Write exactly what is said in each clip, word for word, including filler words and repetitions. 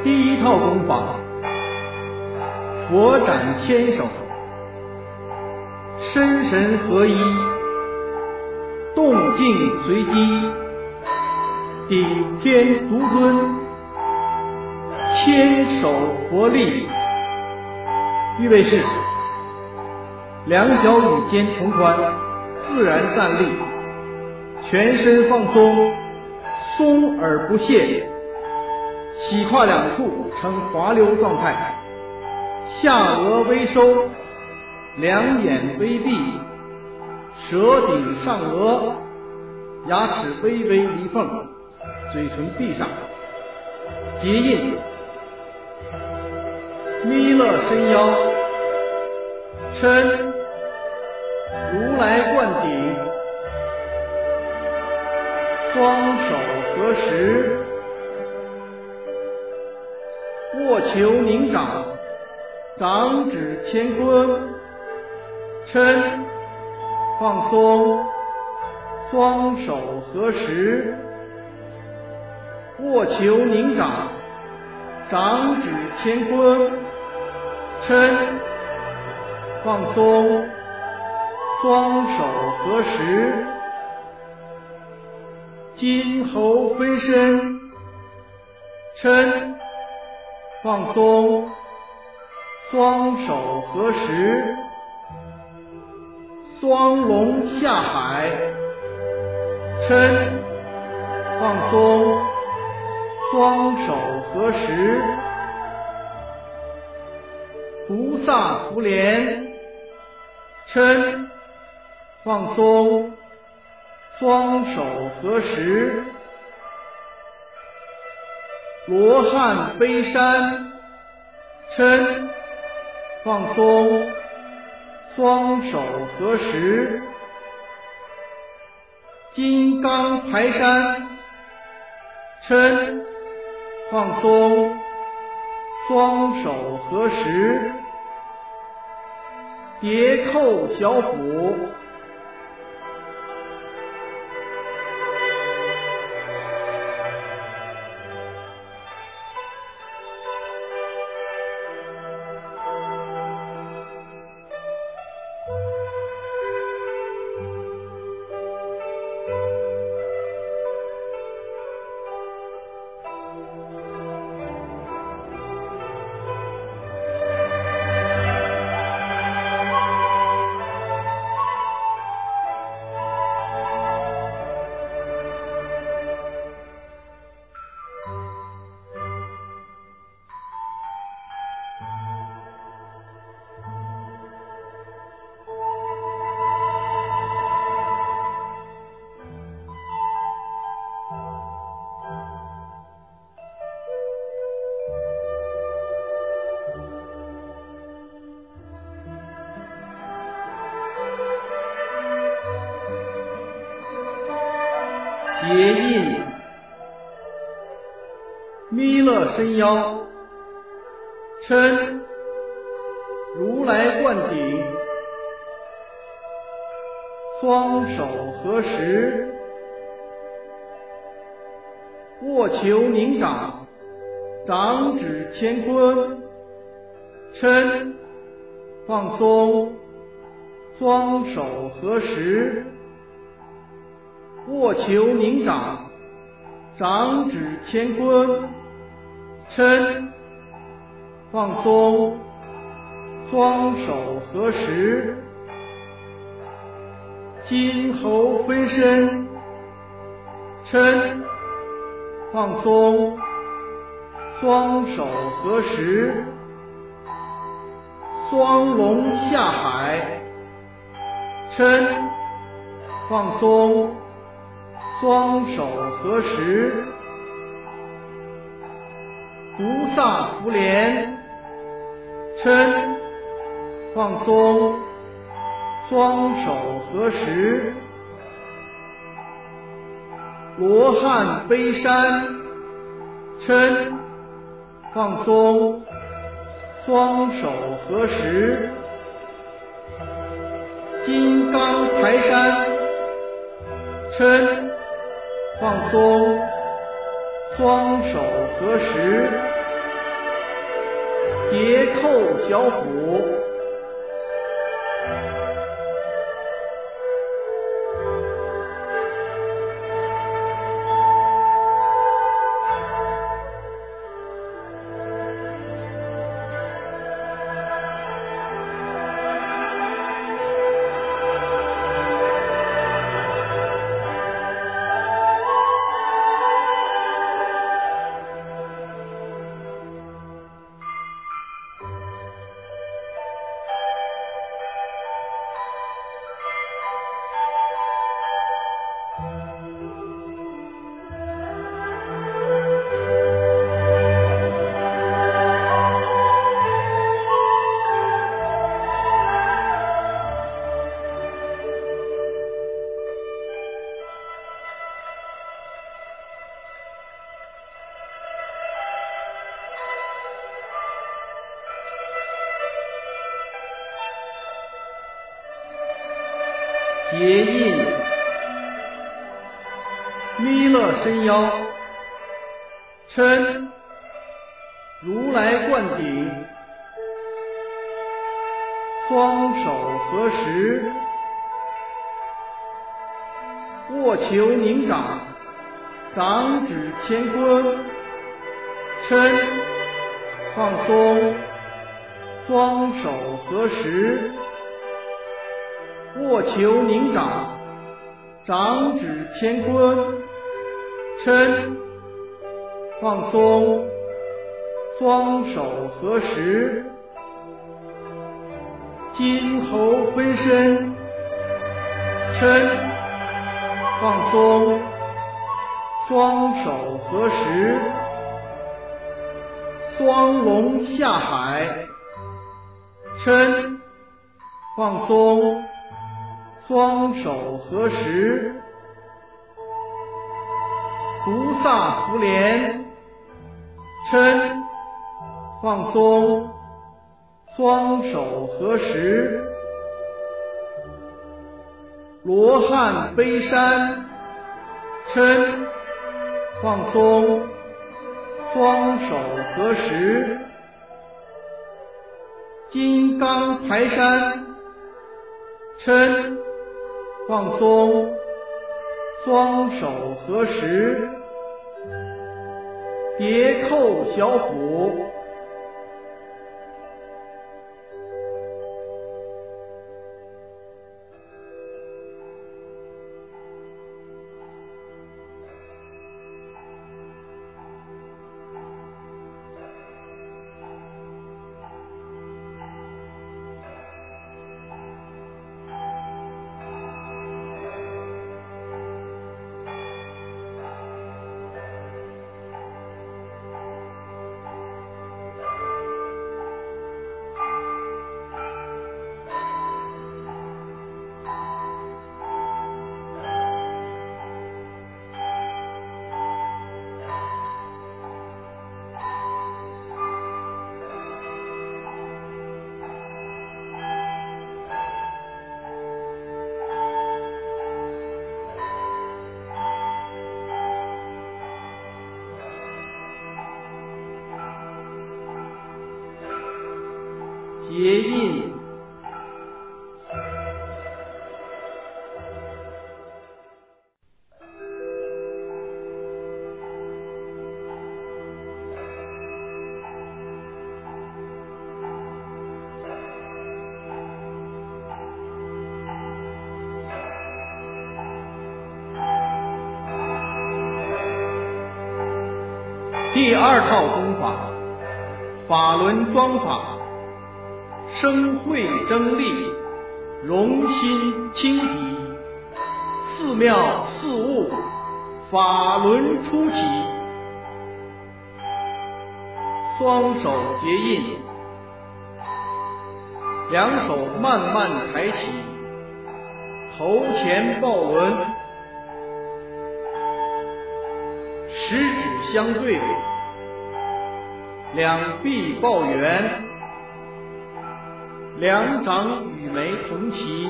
第一套功法，佛展千手，身神合一，动静随机，顶天独尊，千手佛力。预备式，两脚与肩同宽，自然站立，全身放松，松而不懈，膝胯两处呈滑溜状态，下颚微收，两眼微闭，舌顶上颚，牙齿微微离缝，嘴唇闭上，结印。弥勒伸腰，嗔如来灌顶，双手合十，握球凝掌，掌指乾坤，嗔放松，双手合十，握球凝掌，掌指乾坤，嗔放松，双手合十，筋喉分身，嗔放松，双手合十，双龙下海，嗔放松，双手合十，菩萨福莲，嗔放松，双手合十，罗汉背山，嗔放松，双手合十，金刚排山，嗔放松，双手合十，叠扣小腹，结印。弥勒伸腰，嗔如来灌顶，双手合十，握球凝掌，掌指乾坤，嗔放松，双手合十，握球凝掌，掌指乾坤，嗔放松，双手合十，筋喉分身，嗔放松，双手合十，双龙下海，嗔放松，双手合十，菩萨福莲，嗔放松，双手合十，罗汉背山，嗔放松，双手合十，金刚排山，嗔放松，双手合十， 叠扣小腹，结印，弥勒伸腰，嗔，如来灌顶，双手合十，握球凝掌，掌指乾坤，嗔，放松，双手合十，握球凝掌，掌指乾坤，嗔，放松，双手合十，金猴分身，嗔，放松，双手合十，双龙下海，嗔，放松，双手合十，菩萨福莲，嗔，放松，双手合十，罗汉背山，嗔，放松，双手合十，金刚排山，嗔，放松，双手合十，叠扣小腹，结印，第二套功法，法轮桩法，生慧争力，容心清体，四妙四悟，法轮初起。双手结印，两手慢慢抬起，头前抱轮，食指相对，两臂抱圆，两掌与眉同齐，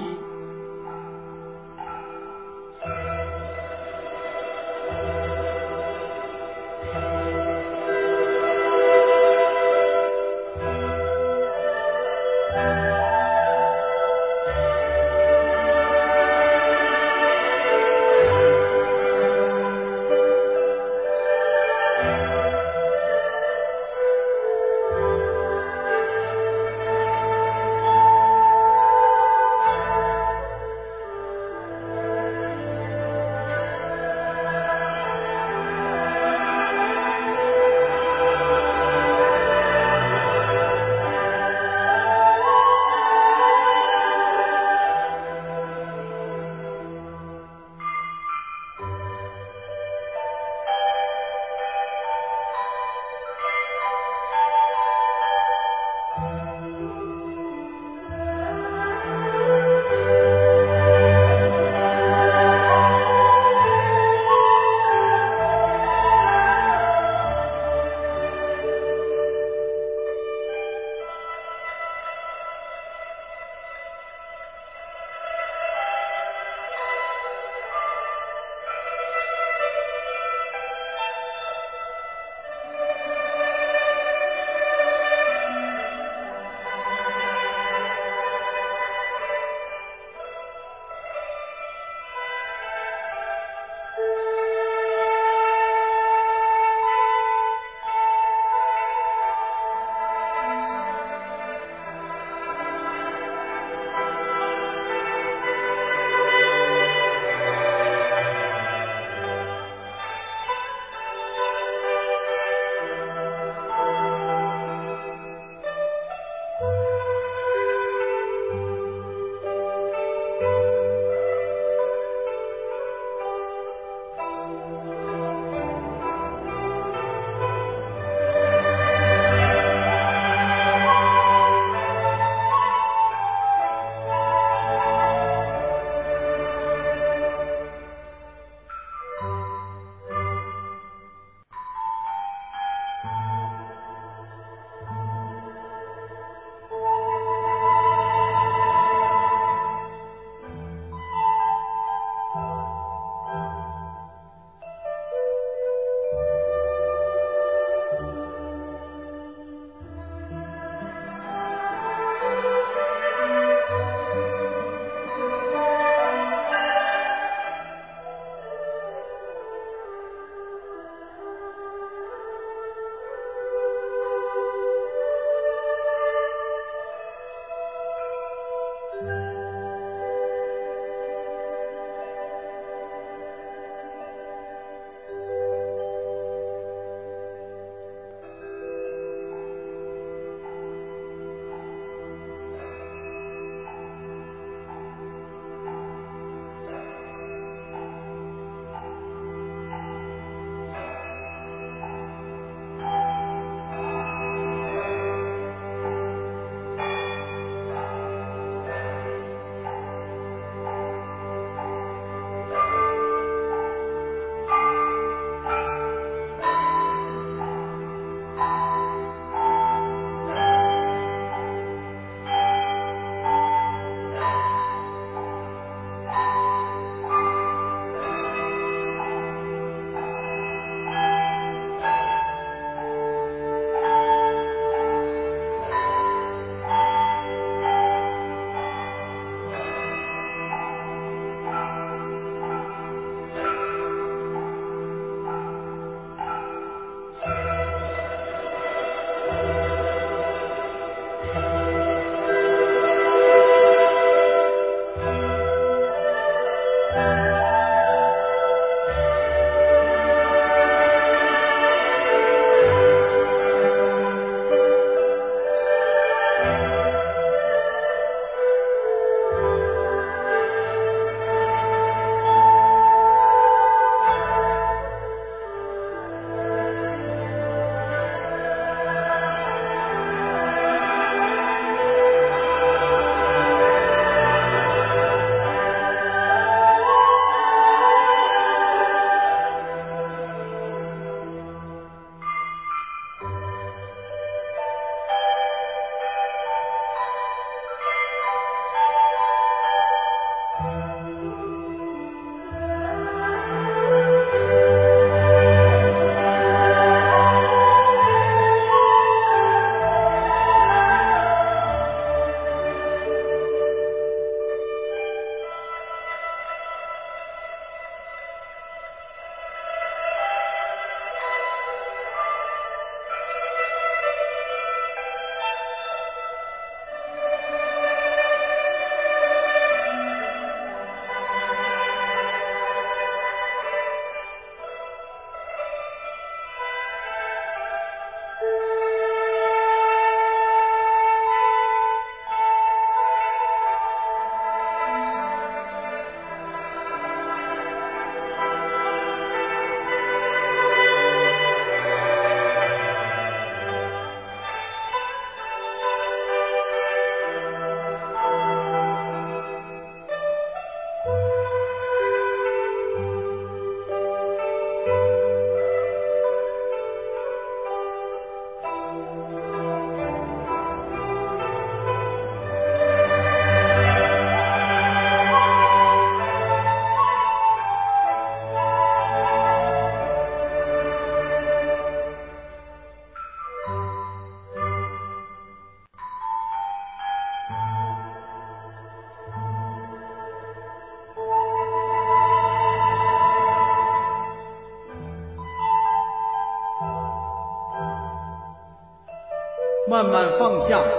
慢慢放下，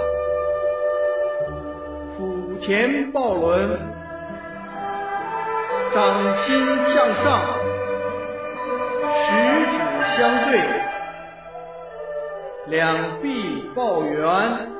腹前抱轮，掌心向上，食指相对，两臂抱圆。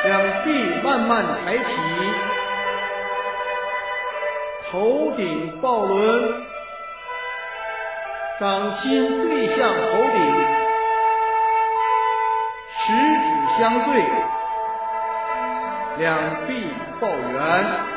两臂慢慢抬起，头顶抱轮，掌心对向头顶，食指相对，两臂抱圆。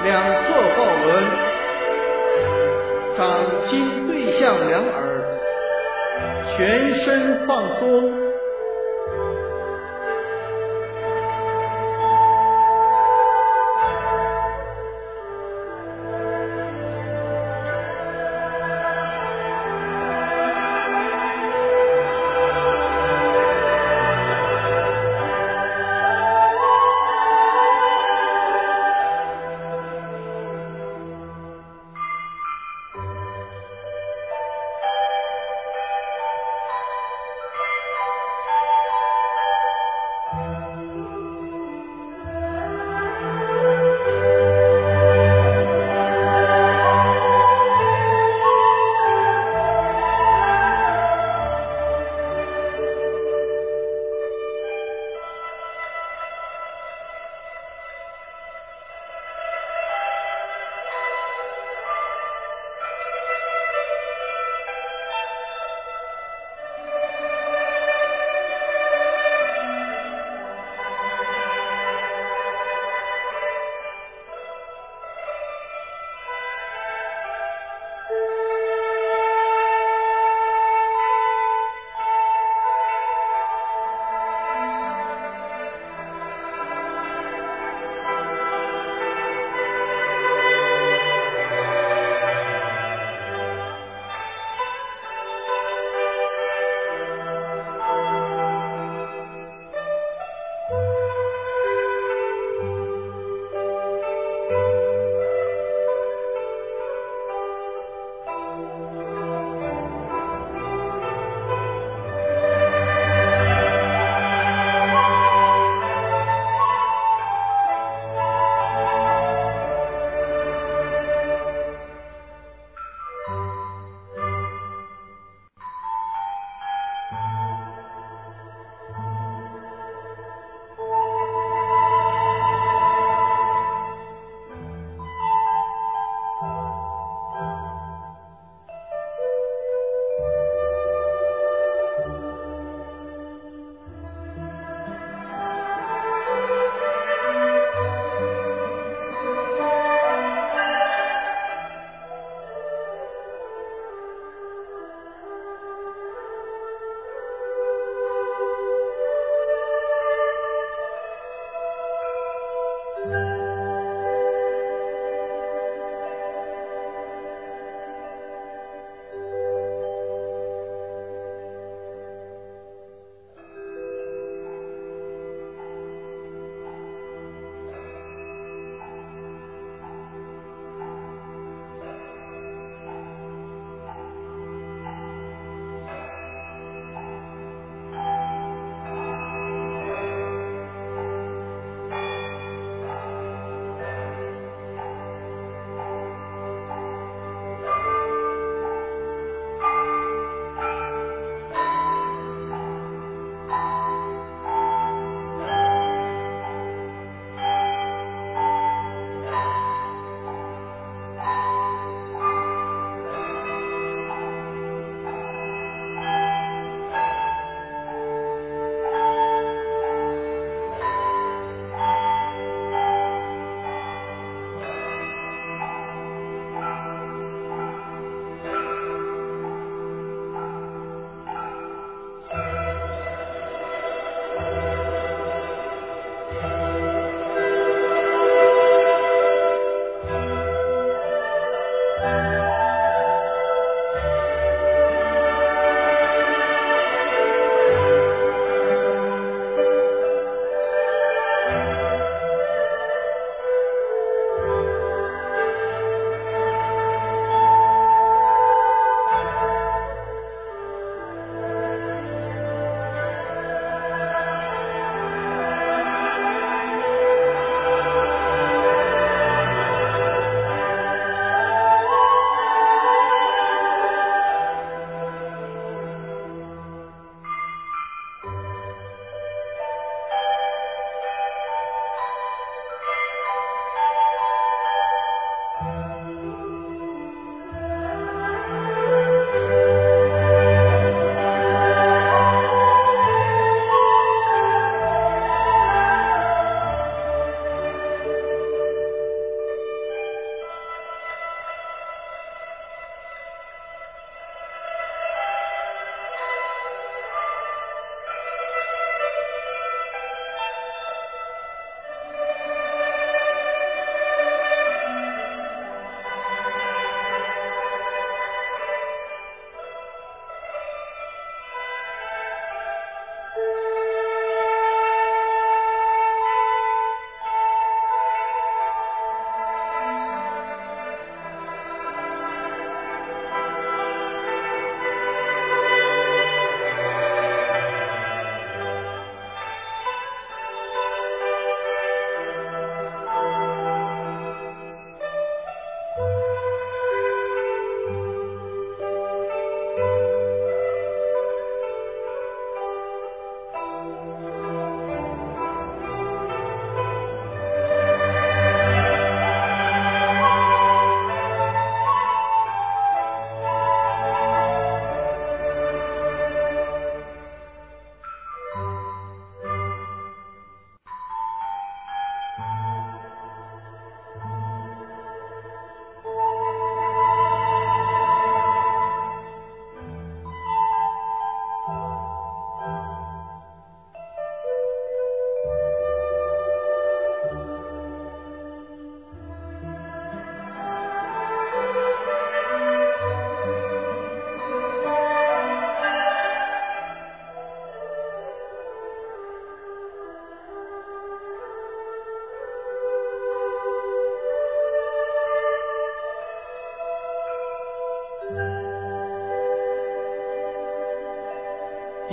两侧抱轮，掌心对向两耳，全身放松。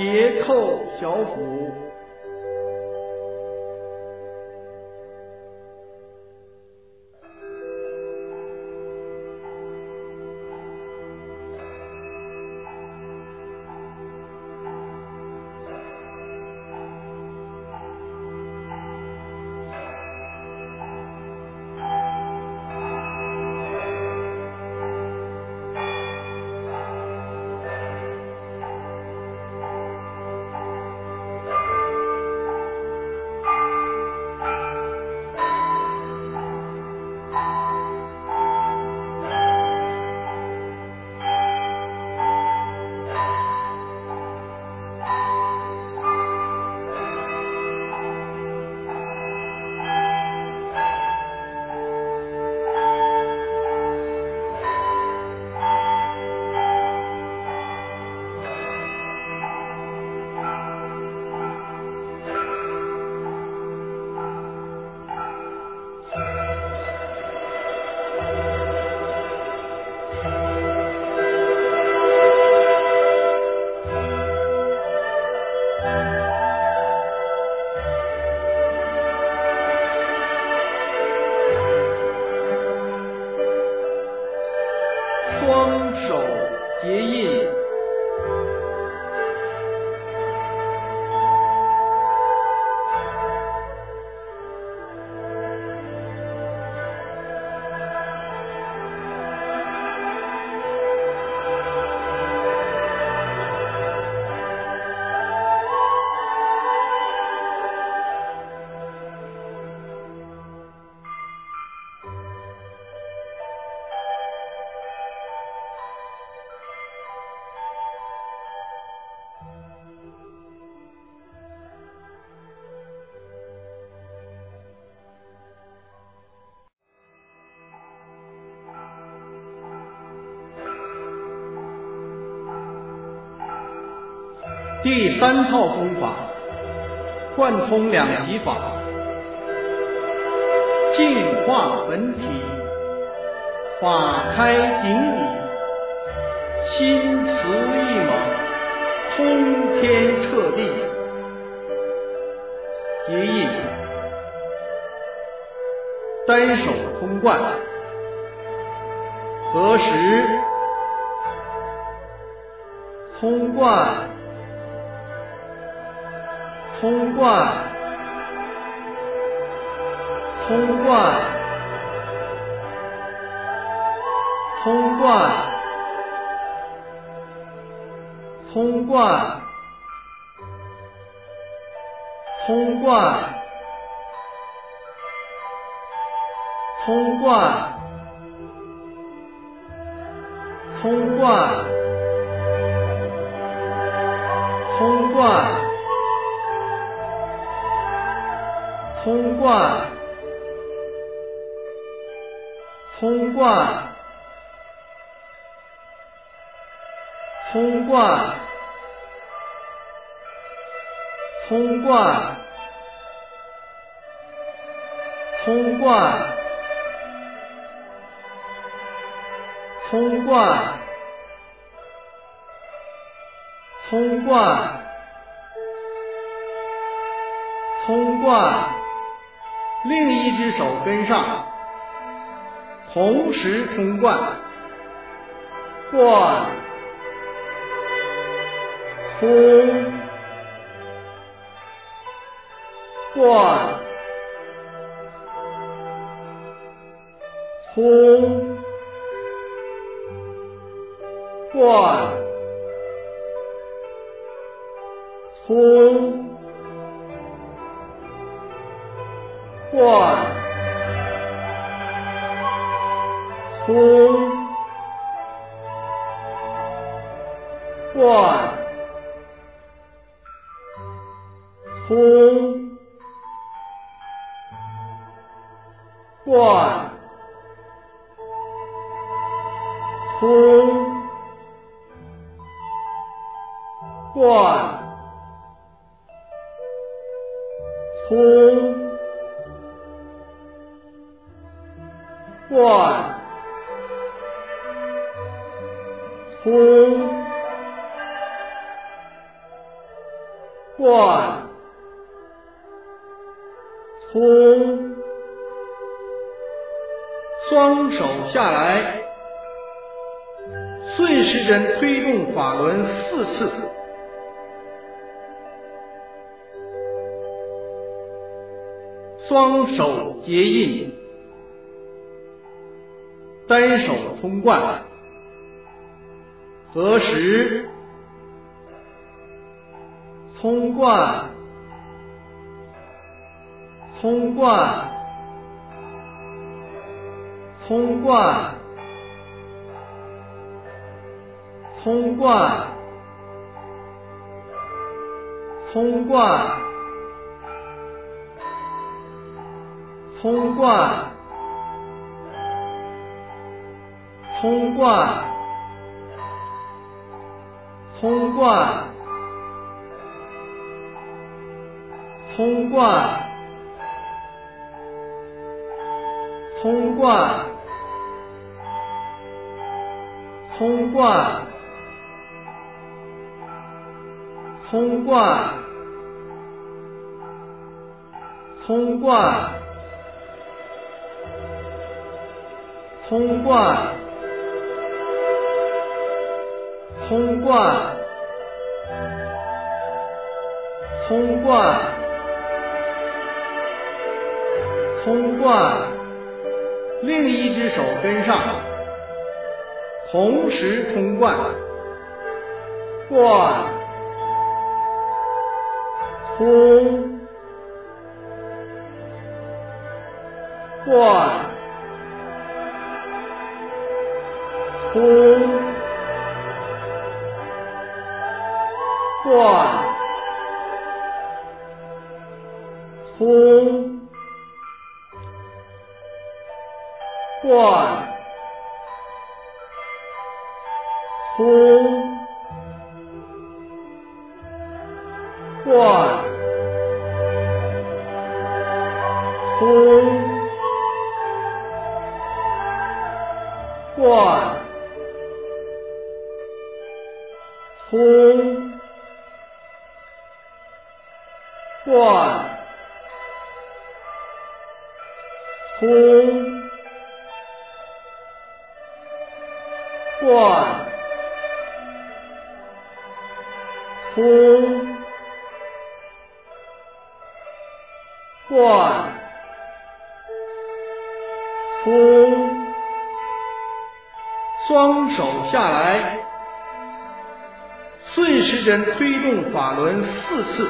结扣小腹。双手结印，第三套功法，贯通两极法，净化本体，法开顶理，心慈意猛，通天彻地。结印，单手冲冠，合十，冲冠。冲冠，冲冠，冲冠，冲冠，冲冠，冲冠，冲冠，冲冠。冲冠，冲冠，冲冠，冲冠，冲冠，冲冠，冲冠，冲冠。另一只手跟上，同时冲冠，冠，冲，冠，冲，冠，冲。冠，冲，冠，冲，冠，冲，冠，冲。冠，冲， 贯，葱，双手下来，顺时针推动法轮四次，双手结印，单手冲贯，合十，冲贯，冲贯，冲贯，冲贯，冲贯，冲贯，冲贯，冲贯，冲贯，冲贯，冲贯，冲贯，冲贯，冲贯，冲贯，冲贯，冲贯，另一只手跟上，同时冲贯，贯，冲，贯，冲，贯，冲，贯，冲，贯，冲，贯，冲，贯，冲，贯，冲，贯，冲，双手下来，顺时针推动法轮四次，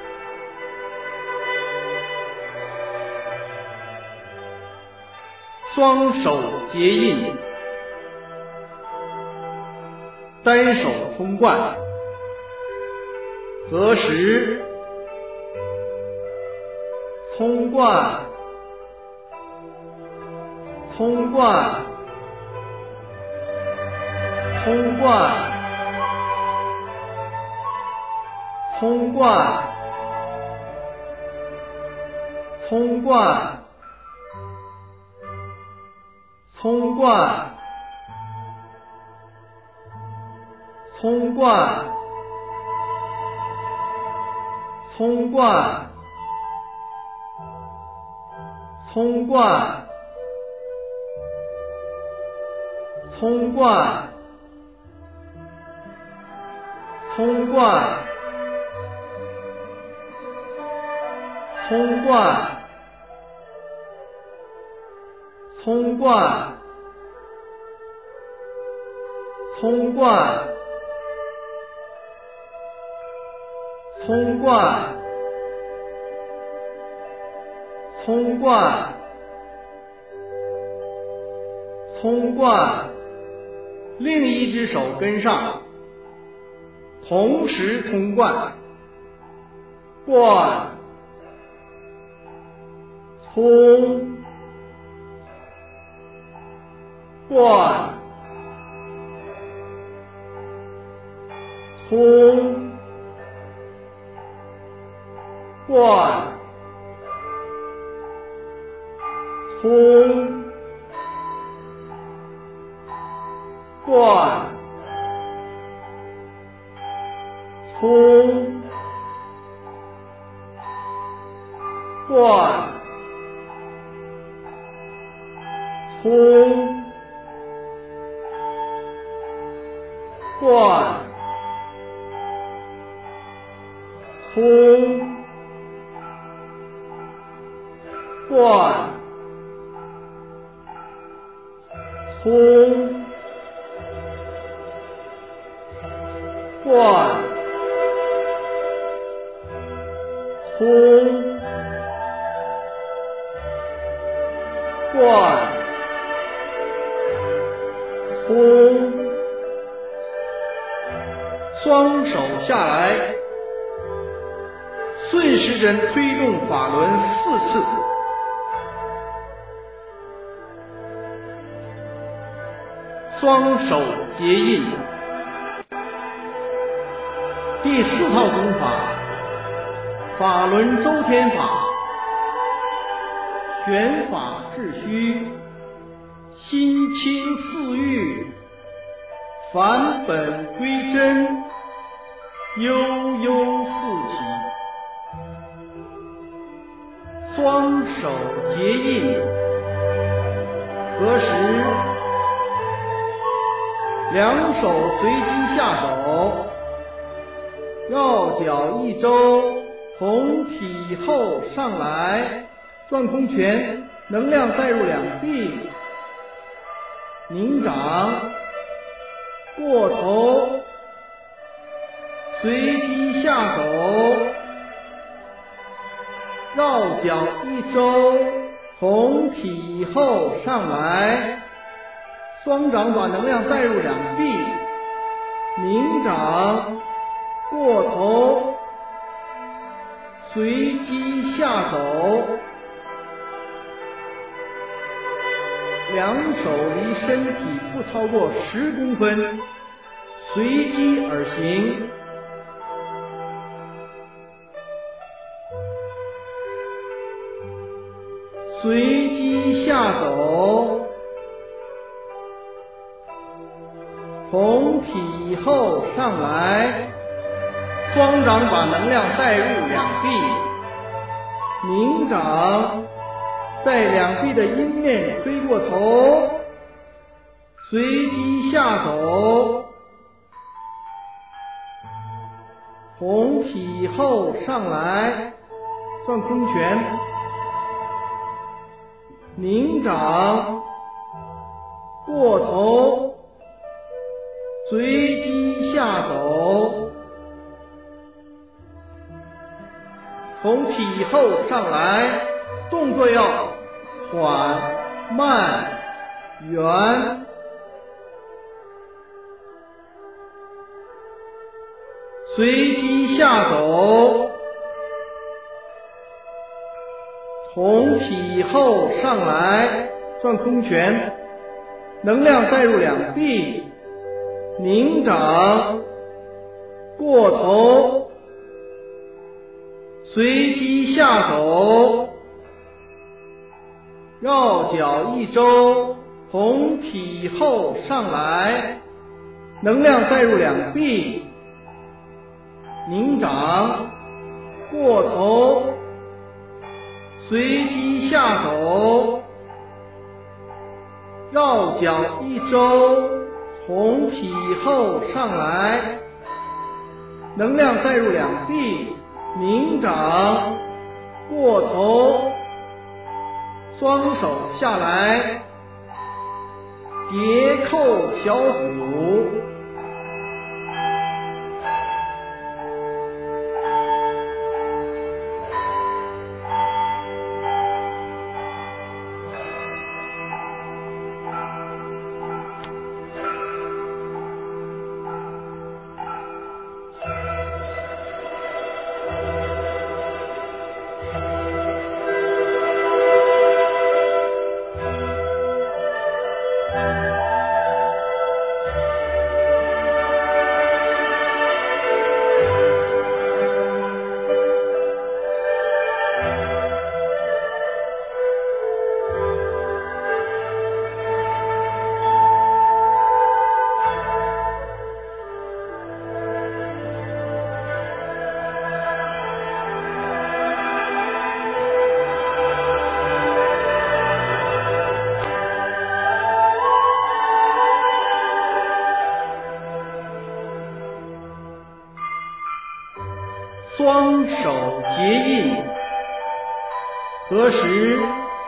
双手结印，单手冲贯，合十，冲贯，冲贯，冲贯，冲贯，冲贯，冲贯，冲贯，冲贯，冲贯，冲贯，冲贯，冲贯，冲贯，冲贯，冲贯，冲贯，冲贯，另一只手跟上，同时冲贯，贯，冲，贯，冲，贯，冲，贯，冲， 通贯通贯通贯通贯通，双手下来，顺时针推动法轮四次，双手结印。第四套功法，法轮周天法，玄法致虚，心清似玉，返本归真，悠悠四起。双手结印，合十，两手随机下手，绕脚一周，从体后上来，转空拳，能量带入两臂，拧掌，过头，随机下手，绕脚一周，从体后上来，双掌把能量带入两臂，拧掌，过头，随机下手，两手离身体不超过十公分，随机而行。随机下手，从体后上来，双掌把能量带入两臂，拧掌，在两臂的阴面推过头，随机下手，从体后上来，转空拳，拧掌，过头，随机下手，从体后上来，动作要缓慢圆，随机下手，从体后上来，转空拳，能量带入两臂，拧掌，过头，随机下手，绕脚一周，从体后上来，能量带入两臂，拧掌，过头，随机下手，绕脚一周，从体后上来，能量带入两臂，拧掌，过头，双手下来，叠扣小虎。 合十，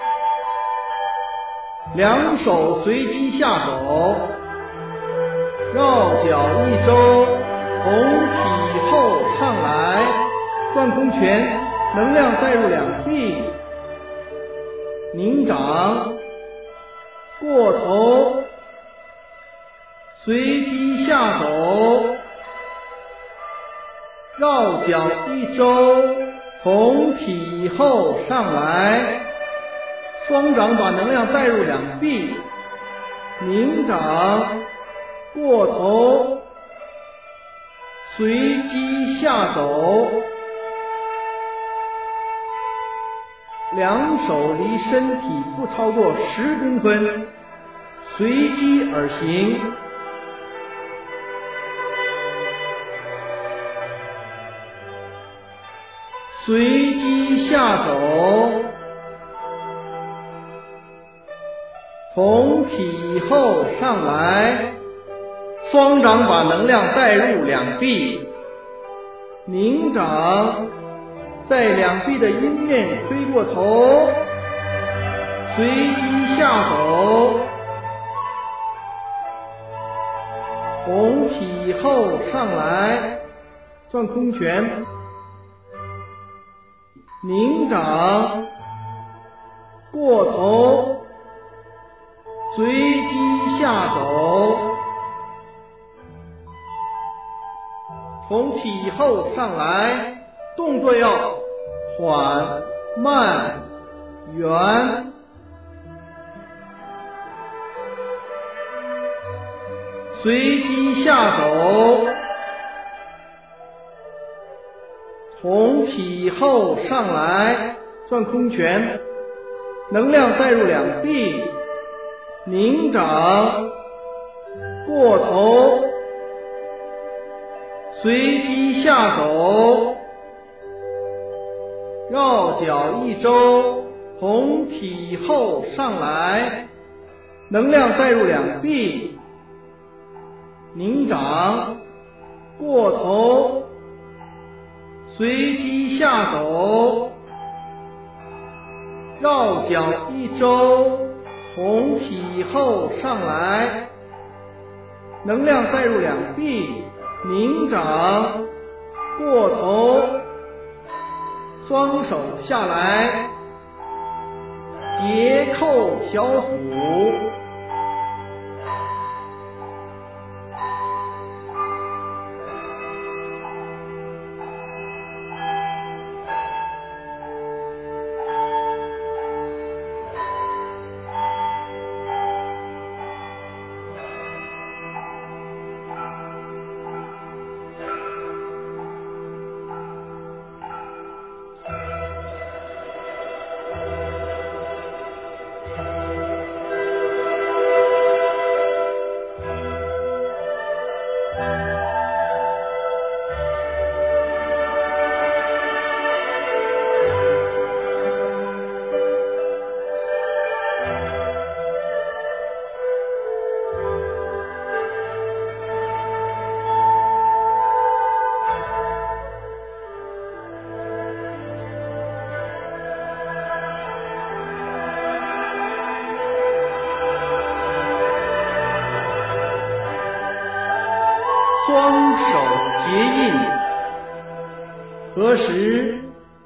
两手随机下走，绕脚一周，红体后上来，转空拳，能量带入两臂，拧掌，过头，随机下走，绕脚一周，红体后上来，双掌把能量带入两臂，拧掌，过头，随机下走，两手离身体不超过十公分，随机而行。随机下走，红体后上来，双掌把能量带入两臂，拧掌，在两臂的阴面推过头，随机下走，红体后上来，转空拳，拧掌，过头，随机下走，从体后上来，动作要缓慢圆，随机下走，从体后上来，转空拳，能量带入两臂，拧掌，过头，随机下走，绕脚一周，从体后上来，能量带入两臂，拧掌，过头，随机下走，绕脚一周，从体后上来，能量带入两臂，拧掌，过头，双手下来，叠扣小腹，双手结印，合十，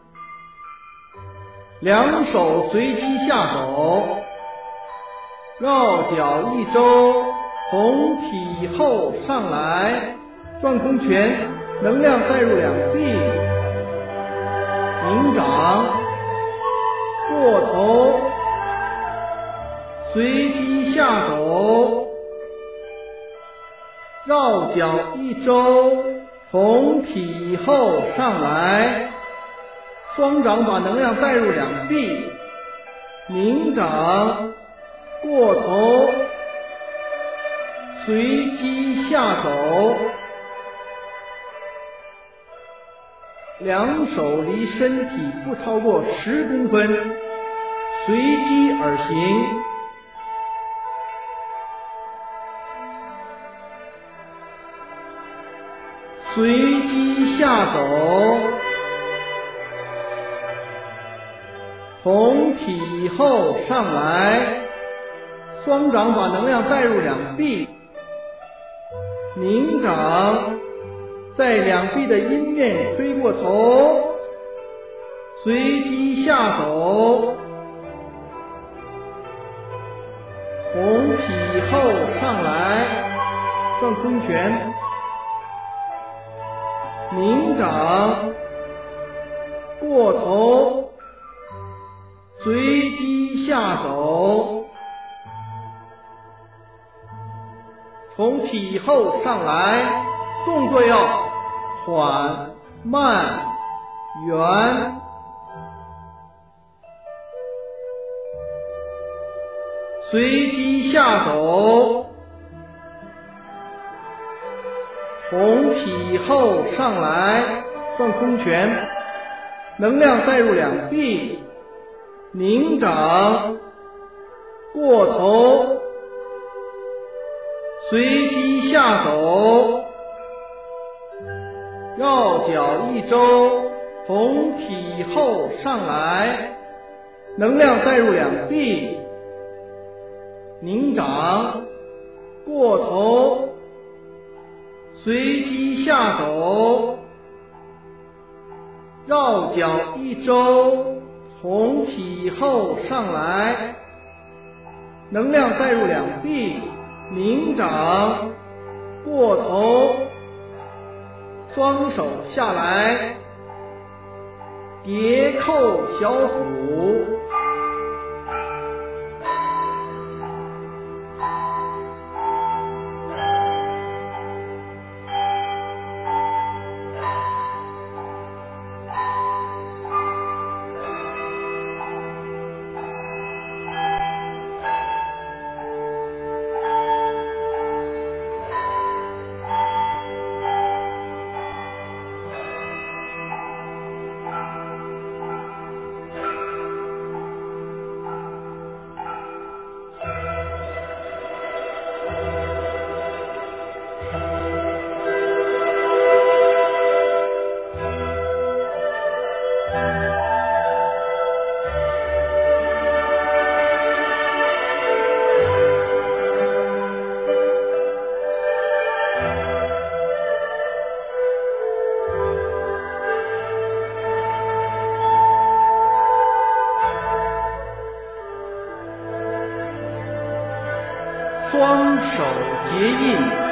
两手随机下走，绕脚一周，从体后上来，转空拳，能量带入两臂，拧掌，过头，随机下走，绕脚一周，从体后上来，双掌把能量带入两臂，拧掌，过头，随机下走，两手离身体不超过十公分，随机而行。随机下走， 从体后上来，双掌把能量带入两臂，凝掌在两臂的阴面推过头，随机下走，从体后上来，转空拳，凝掌过头，随机下走，从体后上来，动作要缓慢圆，随机下走，从体后上来，转空拳，能量带入两臂，凝掌过头，随机下走，绕脚一周，从体后上来，能量带入两臂，凝掌过头，随机下走，绕脚一周，从体后上来，能量带入两臂，凝掌过头，双手下来，叠扣小虎，双手结印。